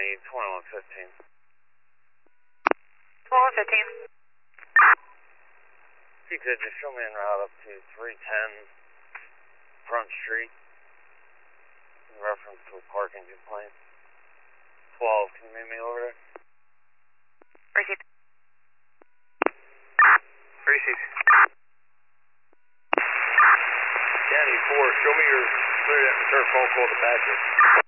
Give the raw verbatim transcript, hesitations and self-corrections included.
need twenty-one fifteen. twenty-one fifteen. If you could just show me en route up to three ten Front Street in reference to a parking complaint. twelve, can you meet me over there? Received. Received. County four, show me your clear that return phone call to Patrick.